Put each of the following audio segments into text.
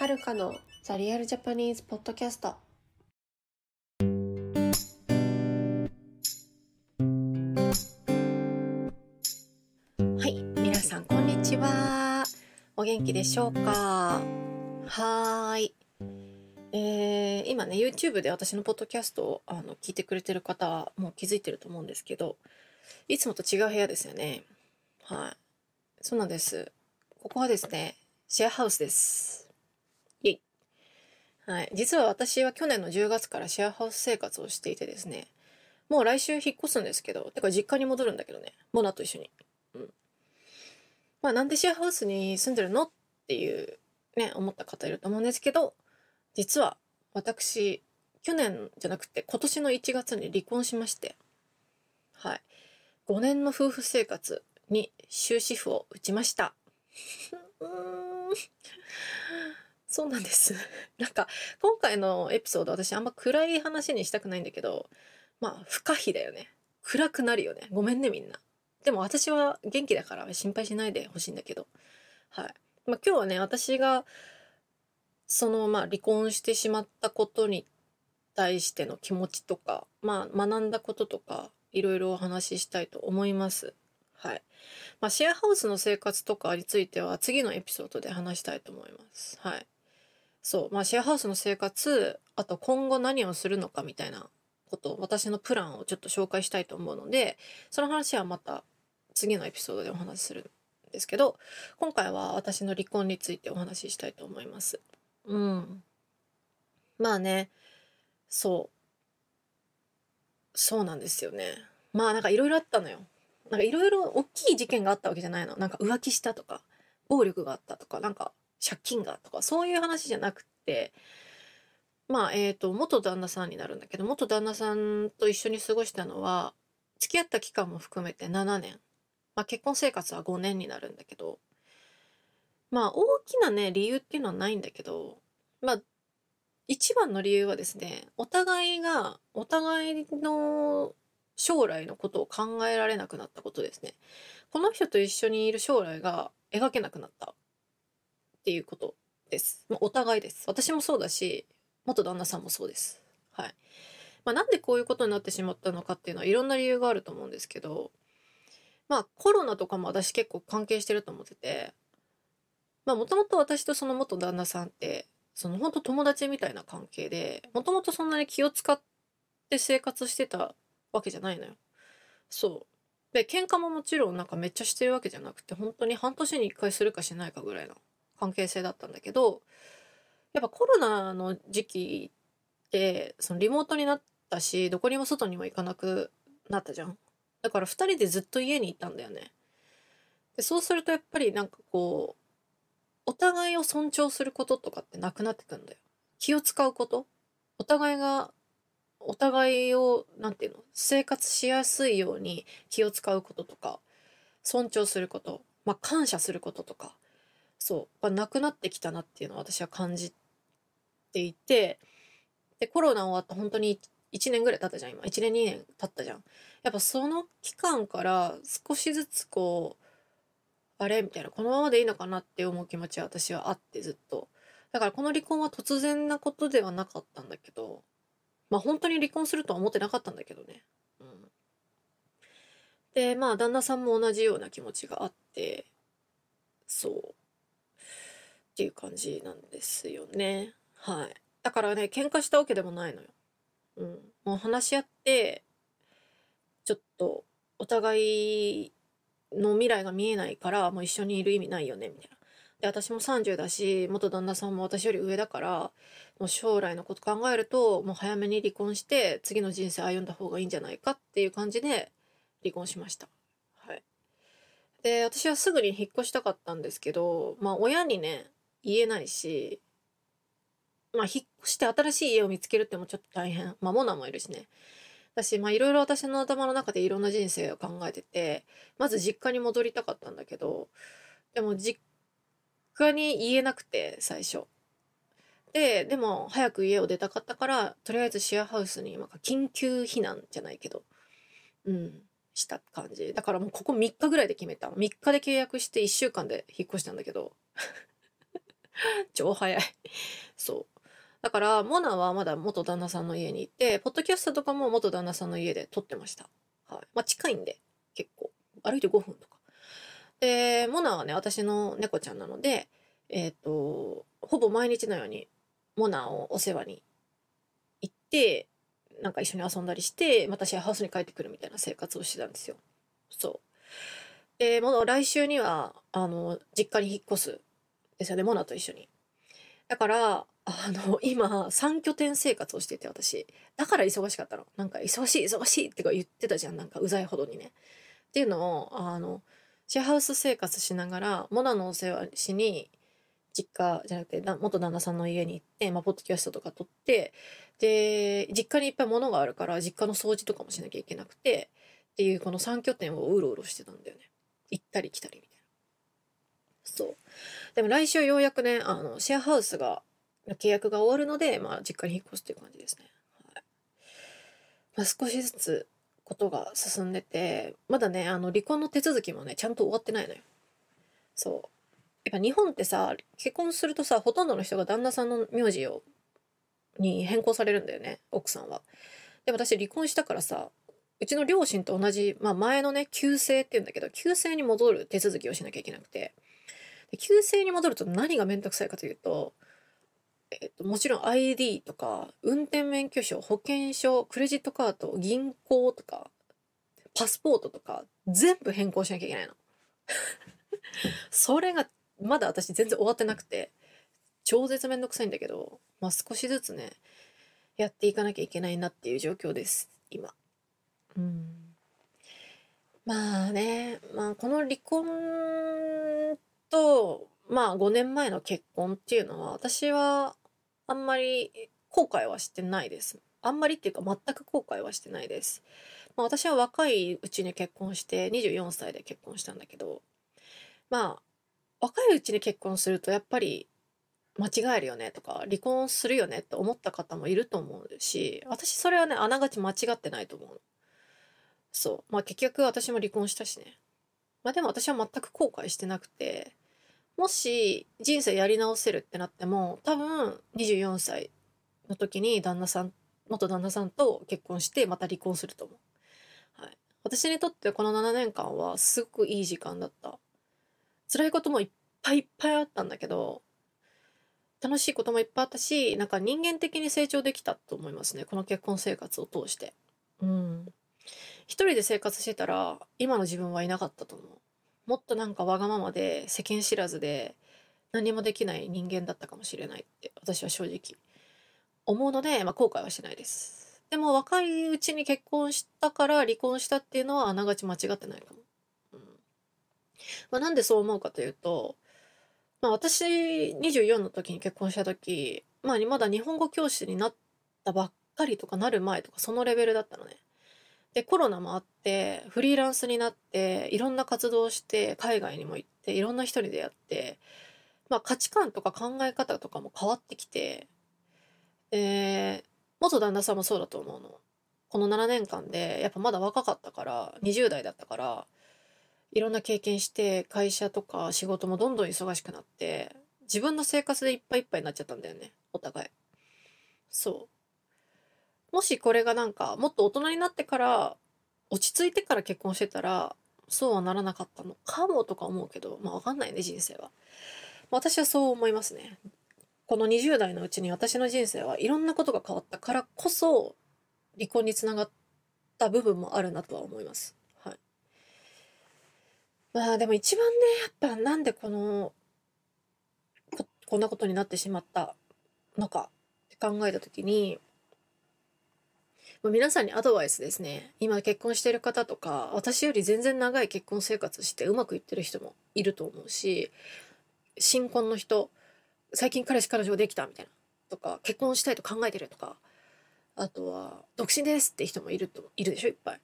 はるかのザリアルジャパニーズポッドキャスト。はい、皆さんこんにちは。お元気でしょうか？はーい。今ね YouTube で私のポッドキャストを聞いてくれてる方はもう気づいてると思うんですけど、いつもと違う部屋ですよね。はい、そうなんです。ここはですね、シェアハウスです。イェイ。はい、実は私は去年の10月からシェアハウス生活をしていてですね、もう来週引っ越すんですけど、てか実家に戻るんだけどね、モナと一緒に。まあなんでシェアハウスに住んでるのっていうね、思った方いると思うんですけど、実は私、去年じゃなくて今年の1月に離婚しまして、はい。5年の夫婦生活に終止符を打ちました。うーん、そうなんです。なんか、今回のエピソード私あんま暗い話にしたくないんだけど、まあ、不可避だよね。暗くなるよね。ごめんね、みんな。でも私は元気だから心配しないでほしいんだけど。はい。まあ今日はね、私が、離婚してしまったことに対しての気持ちとか、まあ学んだこととか、いろいろお話ししたいと思います。はい。まあシェアハウスの生活とかについては次のエピソードで話したいと思います。はい。そう。まあシェアハウスの生活、あと今後何をするのかみたいなこと、私のプランをちょっと紹介したいと思うので、その話はまた次のエピソードでお話しするんですけど、今回は私の離婚についてお話ししたいと思います。うん。まあね、そう。そうなんですよね。まあなんかいろいろあったのよ。なんかいろいろ大きい事件があったわけじゃないの。なんか浮気したとか、暴力があったとか、なんか借金がとか、そういう話じゃなくて、元旦那さんになるんだけど、元旦那さんと一緒に過ごしたのは、付き合った期間も含めて7年。まあ結婚生活は5年になるんだけど、まあ大きなね、理由っていうのはないんだけど、まあ一番の理由はですね、お互いが、お互いの将来のことを考えられなくなったことですね。この人と一緒にいる将来が描けなくなったっていうことです。もうお互いです。私もそうだし、元旦那さんもそうです。はい。まあなんでこういうことになってしまったのかっていうのはいろんな理由があると思うんですけど、まあコロナとかも私結構関係してると思ってて、まあもともと私とその元旦那さんって、その本当友達みたいな関係で、もともとそんなに気を使って生活してたわけじゃないのよ。そう。で、喧嘩ももちろんなんかめっちゃしてるわけじゃなくて、本当に半年に一回するかしないかぐらいの関係性だったんだけど、やっぱコロナの時期って、そのリモートになったし、どこにも外にも行かなくなったじゃん。だから二人でずっと家にいたんだよね。で、そうするとやっぱりなんかこう、お互いを尊重することとかってなくなってくんだよ。気を使うこと、お互いが、お互いを、なんていうの、生活しやすいように気を使うこととか、尊重すること、まあ感謝することとか、そう、なくなってきたなっていうのを私は感じていて、で、コロナ終わった本当に1年ぐらい経ったじゃん、今。1年2年経ったじゃん。やっぱその期間から少しずつこう、あれみたいな、このままでいいのかなって思う気持ちは私はあってずっと。だからこの離婚は突然なことではなかったんだけど、まあ本当に離婚するとは思ってなかったんだけどね。うん。で、まあ旦那さんも同じような気持ちがあって、そう。っていう感じなんですよね。はい。だからね、喧嘩したわけでもないのよ。うん。もう話し合って、ちょっとお互いの未来が見えないからもう一緒にいる意味ないよねみたいな。で、私も30だし、元旦那さんも私より上だから、もう将来のこと考えると、もう早めに離婚して、次の人生歩んだ方がいいんじゃないかっていう感じで、離婚しました。はい。で、私はすぐに引っ越したかったんですけど、まあ親にね、言えないし、まあ引っ越して新しい家を見つけるってもちょっと大変。まあモナもいるしね。私、まあいろいろ私の頭の中でいろんな人生を考えてて、まず実家に戻りたかったんだけど、でも実家に言えなくて、最初。でも早く家を出たかったから、とりあえずシェアハウスに今緊急避難じゃないけど、うん、した感じ。だからもうここ3日ぐらいで決めた。3日で契約して1週間で引っ越したんだけど、 超早い。そう。だから、モナはまだ元旦那さんの家にいて、ポッドキャストとかも元旦那さんの家で撮ってました。はい。まあ、近いんで、結構。歩いて5分とか。で、モナはね、私の猫ちゃんなので、ほぼ毎日のように、モナをお世話に行って、なんか一緒に遊んだりして、またシェアハウスに帰ってくるみたいな生活をしてたんですよ。そう。で、もう来週には、実家に引っ越すですよね、モナと一緒に。だから、今、3拠点生活をしてて、私。だから忙しかったの。なんか、忙しい、忙しいってか言ってたじゃん。なんか、うざいほどにね。っていうのを、シェアハウス生活しながら、モナのお世話しに、実家じゃなくて、元旦那さんの家に行って、まあ、ポッドキャストとか撮って、で、実家にいっぱい物があるから、実家の掃除とかもしなきゃいけなくて、っていう、この3拠点をうろうろしてたんだよね。行ったり来たりみたいな。そう。でも来週ようやくね、シェアハウスが、契約が終わるので、まあ、実家に引っ越すっていう感じですね。はい。まあ、少しずつことが進んでて、まだね、離婚の手続きもね、ちゃんと終わってないのよ。そう。やっぱ日本ってさ、結婚するとさ、ほとんどの人が旦那さんの名字に変更されるんだよね、奥さんは。で、私離婚したからさ、うちの両親と同じ、まあ前のね、旧姓って言うんだけど、旧姓に戻る手続きをしなきゃいけなくて、で旧姓に戻ると何がめんどくさいかというと、もちろん ID とか、運転免許証、保険証、クレジットカード、銀行とか、パスポートとか、全部変更しなきゃいけないの。それが、まだ私全然終わってなくて、超絶めんどくさいんだけど、まあ少しずつね、やっていかなきゃいけないなっていう状況です、今。うん。まあね、まあこの離婚と、まあ5年前の結婚っていうのは、私はあんまり後悔はしてないです。あんまりっていうか全く後悔はしてないです。まあ私は若いうちに結婚して24歳で結婚したんだけど、まあ若いうちに結婚するとやっぱり間違えるよねとか離婚するよねって思った方もいると思うし、私それはね、あながち間違ってないと思う。そう。まあ結局私も離婚したしね。まあでも私は全く後悔してなくて、もし人生やり直せるってなっても、多分24歳の時に元旦那さんと結婚してまた離婚すると思う。はい。私にとってこの7年間はすごくいい時間だった。辛いこともいっぱいいっぱいあったんだけど、楽しいこともいっぱいあったし、なんか人間的に成長できたと思いますね。この結婚生活を通して。うん。一人で生活してたら、今の自分はいなかったと思う。もっとなんかわがままで、世間知らずで、何もできない人間だったかもしれないって、私は正直思うので、まあ後悔はしないです。でも若いうちに結婚したから離婚したっていうのはあながち間違ってないかも。うん。まあなんでそう思うかというと、まあ私24の時に結婚した時、まあまだ日本語教師になったばっかりとかなる前とかそのレベルだったのね。で、コロナもあって、フリーランスになって、いろんな活動をして、海外にも行って、いろんな人に出会って、まあ価値観とか考え方とかも変わってきて、で、元旦那さんもそうだと思うの。この7年間で、やっぱまだ若かったから、20代だったから、いろんな経験して、会社とか仕事もどんどん忙しくなって、自分の生活でいっぱいいっぱいになっちゃったんだよね。お互い。そう。もしこれがなんか、もっと大人になってから、落ち着いてから結婚してたら、そうはならなかったのかもとか思うけど、まあわかんないね、人生は。私はそう思いますね。この20代のうちに私の人生はいろんなことが変わったからこそ、離婚につながった部分もあるなとは思います。はい。まあでも一番ね、やっぱなんでこんなことになってしまったのかって考えたときに、皆さんにアドバイスですね。今結婚してる方とか、私より全然長い結婚生活してうまくいってる人もいると思うし、新婚の人、最近彼氏彼女ができたみたいな。とか、結婚したいと考えてるとか、あとは、独身ですって人もいるでしょ、いっぱい。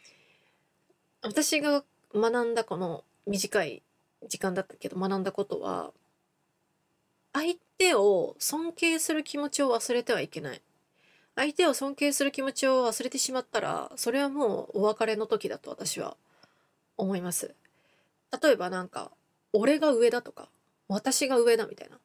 私が学んだこの短い時間だったけど学んだことは、相手を尊敬する気持ちを忘れてはいけない。相手を尊敬する気持ちを忘れてしまったら、それはもうお別れの時だと私は思います。例えばなんか、俺が上だとか、私が上だみたいな。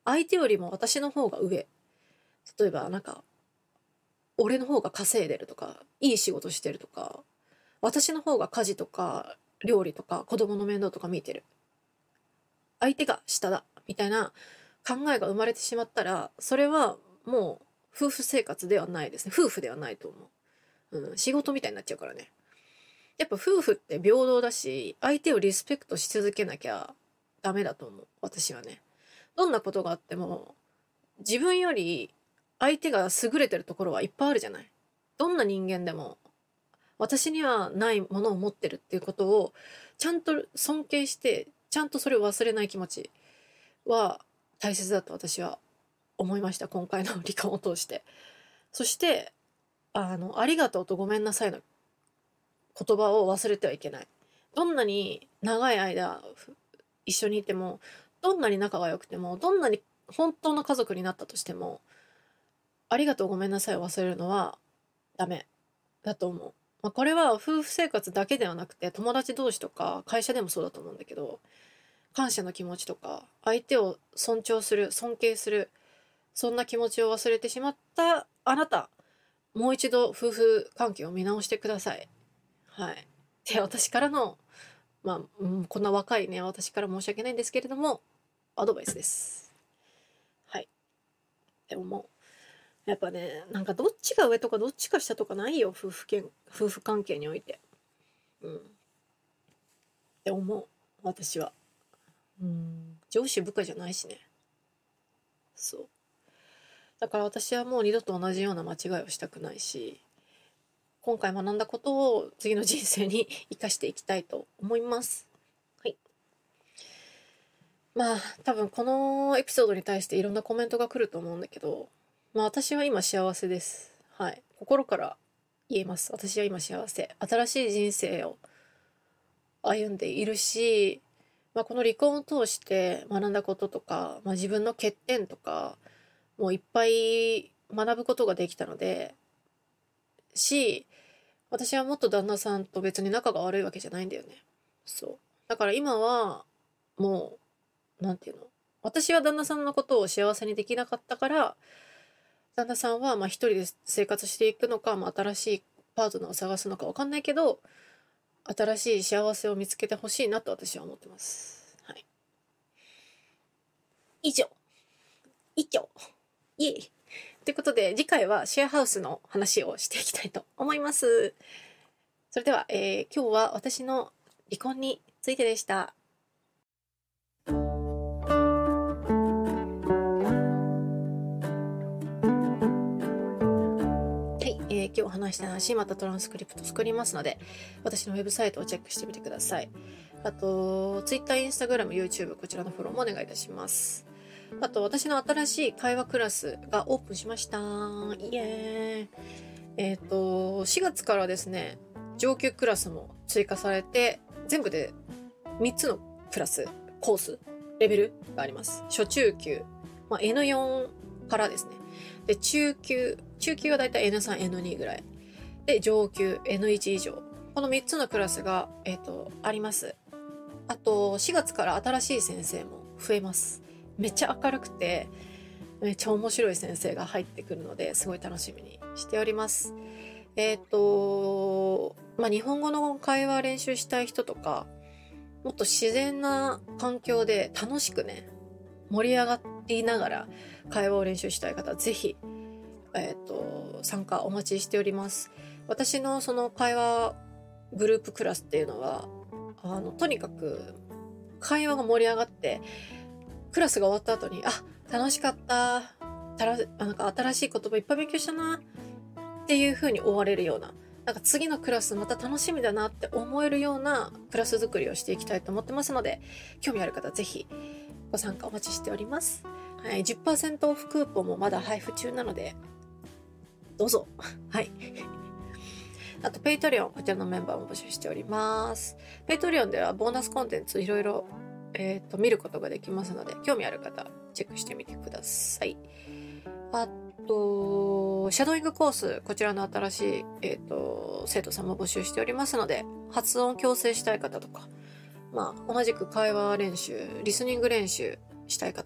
相手よりも私の方が上。例えばなんか、俺の方が稼いでるとか、いい仕事してるとか、私の方が家事とか料理とか子供の面倒とか見てる。相手が下だ。みたいな考えが生まれてしまったら、それはもう夫婦生活ではないですね。夫婦ではないと思う。仕事みたいになっちゃうからね。やっぱ夫婦って平等だし、相手をリスペクトし続けなきゃダメだと思う。私はね。どんなことがあっても、自分より相手が優れてるところはいっぱいあるじゃない。どんな人間でも、私にはないものを持ってるっていうことを、ちゃんと尊敬して、ちゃんとそれを忘れない気持ちは大切だと私は思いました。今回の離婚を通して。そして、ありがとうとごめんなさいの言葉を忘れてはいけない。どんなに長い間一緒にいても、どんなに仲が良くても、どんなに本当の家族になったとしても、ありがとうごめんなさいを忘れるのはダメだと思う。これは夫婦生活だけではなくて、友達同士とか会社でもそうだと思うんだけど、感謝の気持ちとか、相手を尊重する、尊敬する、そんな気持ちを忘れてしまったあなた、もう一度夫婦関係を見直してください。はい。で、私からの、こんな若いね、私から申し訳ないんですけれども、アドバイスです。はい。って思う。やっぱね、なんかどっちが上とかどっちが下とかないよ、夫婦関係において。って思う。私は。上司部下じゃないしね。そう。だから私はもう二度と同じような間違いをしたくないし、今回学んだことを次の人生に生かしていきたいと思います。はい。多分このエピソードに対していろんなコメントが来ると思うんだけど、私は今幸せです。はい。心から言えます。私は今幸せ。新しい人生を歩んでいるし、この離婚を通して学んだこととか、自分の欠点とか、もういっぱい学ぶことができたので、私はもっと旦那さんと別に仲が悪いわけじゃないんだよね。そう。だから今は、もう、なんていうの。私は旦那さんのことを幸せにできなかったから、旦那さんは一人で生活していくのか、新しいパートナーを探すのかわかんないけど、新しい幸せを見つけてほしいなと私は思ってます。はい。以上。イエイ。ということで、次回はシェアハウスの話をしていきたいと思います。それでは、今日は私の離婚についてでした。今日話した話、またトランスクリプト作りますので、私のウェブサイトをチェックしてみてください。あと、Twitter、Instagram、YouTube、こちらのフォローもお願いいたします。あと、私の新しい会話クラスがオープンしました。イエーイ。4月からですね、上級クラスも追加されて、全部で3つのクラス、コース、レベルがあります。初中級、N4 からですね。で、中級はだいたいN3、N2 ぐらい。で、上級、N1 以上。この3つのクラスが、あります。あと、4月から新しい先生も増えます。めっちゃ明るくて、めっちゃ面白い先生が入ってくるので、すごい楽しみにしております。日本語の会話練習したい人とか、もっと自然な環境で楽しくね、盛り上がりながら会話を練習したい方、ぜひ、参加お待ちしております。私のその会話グループクラスっていうのは、とにかく会話が盛り上がって、クラスが終わった後に、楽しかった。なんか新しい言葉いっぱい勉強したな。っていう風に終われるような、なんか次のクラスまた楽しみだなって思えるようなクラス作りをしていきたいと思ってますので、興味ある方ぜひご参加お待ちしております。はい、10% オフクーポンもまだ配布中なので、どうぞ。はい。あと、Patreon、こちらのメンバーも募集しております。Patreon ではボーナスコンテンツいろいろ、見ることができますので、興味ある方、チェックしてみてください。あと、シャドーイングコース、こちらの新しい、生徒さんも募集しておりますので、発音矯正したい方とか、同じく会話練習、リスニング練習したい方、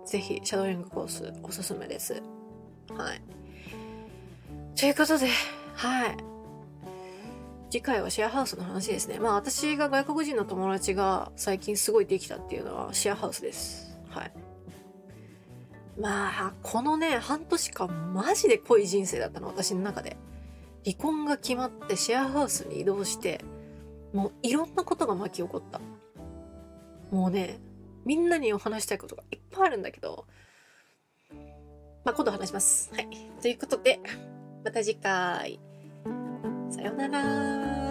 ぜひシャドーイングコースおすすめです。はい。ということで、はい。次回はシェアハウスの話ですね。まあ私が外国人の友達が最近すごいできたっていうのはシェアハウスです。はい。まあ、このね、半年間マジで濃い人生だったの、私の中で。離婚が決まってシェアハウスに移動して、もういろんなことが巻き起こった。もうね、みんなにお話したいことがいっぱいあるんだけど、まあ今度話します。はい。ということで、また次回。さようなら。